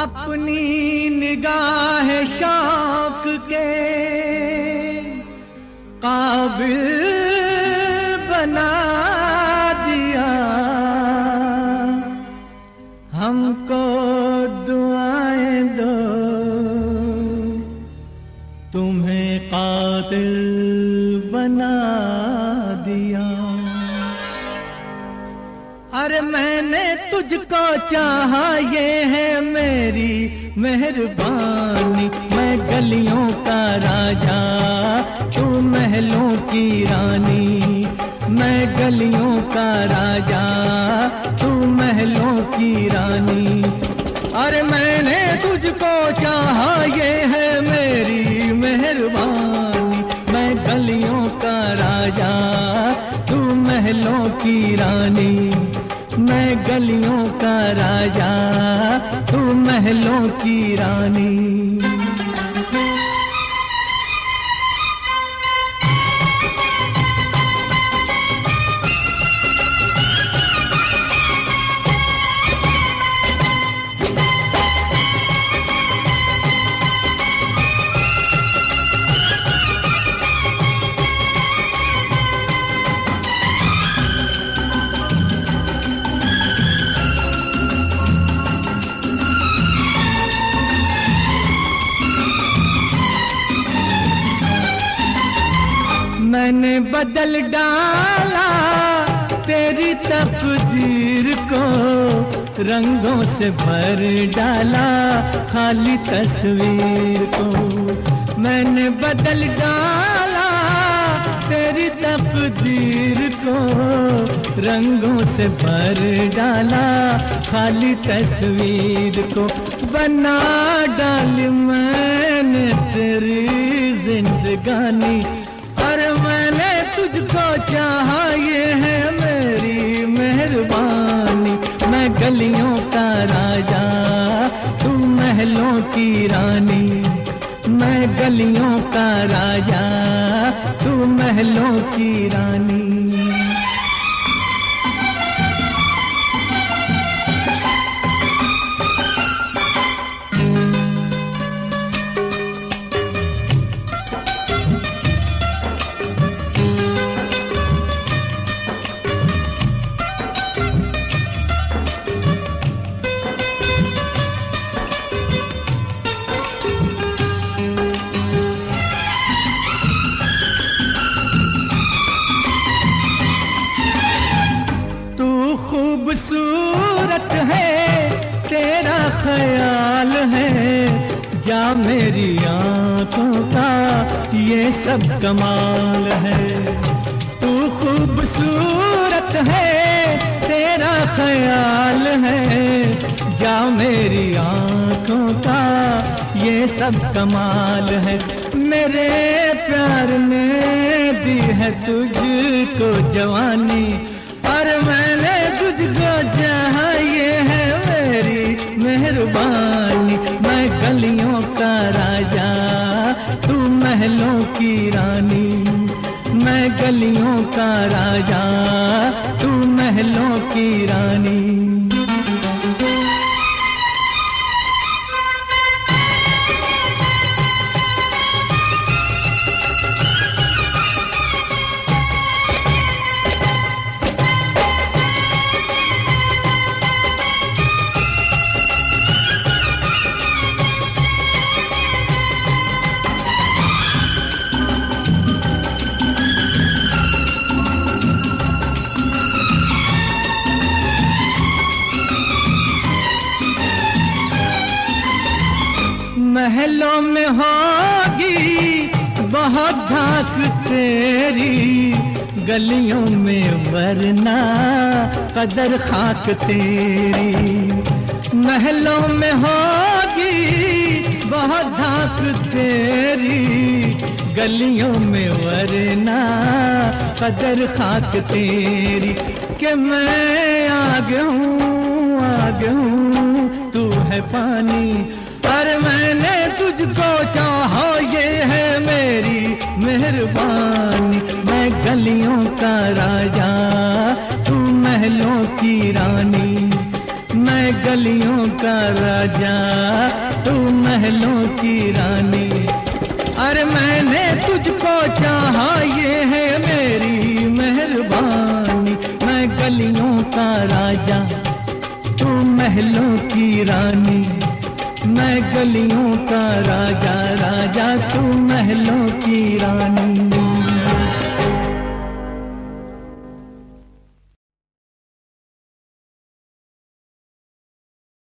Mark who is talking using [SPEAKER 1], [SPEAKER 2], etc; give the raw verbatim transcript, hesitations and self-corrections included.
[SPEAKER 1] अपनी निगाह शौक के काबिल बना दिया, हमको दुआएं दो तुम्हें कातिल बना दिया। अरे मैंने तुझको चाहा ये है मेरी मेहरबानी, मैं गलियों का राजा तू महलों की रानी, मैं गलियों का राजा तू महलों की रानी। अरे मैंने तुझको चाहा ये है मेरी मेहरबानी, मैं गलियों का राजा तू महलों की रानी, मैं गलियों का राजा तू महलों की रानी। मैंने बदल डाला तेरी तकदीर को, रंगों से भर डाला खाली तस्वीर को। मैंने बदल डाला तेरी तकदीर को, रंगों से भर डाला खाली तस्वीर को। बना डाली मैंने तेरी जिंदगानी, अरे मैंने तुझको चाहा ये है मेरी मेहरबानी, मैं गलियों का राजा तू महलों की रानी, मैं गलियों का राजा तू महलों की रानी। खूबसूरत है तेरा ख्याल है, जा मेरी आंखों का ये सब कमाल है। तू खूबसूरत है तेरा ख्याल है, जा मेरी आंखों का ये सब कमाल है। मेरे प्यार ने दी है तुझको जवानी, और मैंने तुझको चाहा ये है मेरी मेहरबानी, मैं गलियों का राजा तू महलों की रानी, मैं गलियों का राजा तू महलों की रानी। महलों में होगी बहुत धाक तेरी, गलियों में वरना कदर खाक तेरी। महलों में होगी बहुत धाक तेरी, गलियों में वरना कदर खाक तेरी। कि मैं आग हूँ आग हूँ तू है पानी, पर मैंने तुझको चाहा ये है मेरी मेहरबानी, मैं गलियों का राजा तू महलों की रानी, मैं गलियों का राजा, तू महलों की रानी। अरे मैंने तुझको चाहा, ये है मेरी मेहरबानी। मैं गलियों का राजा, तू महलों की रानी। मैं गलियों का राजा, राजा तू महलों की रानी।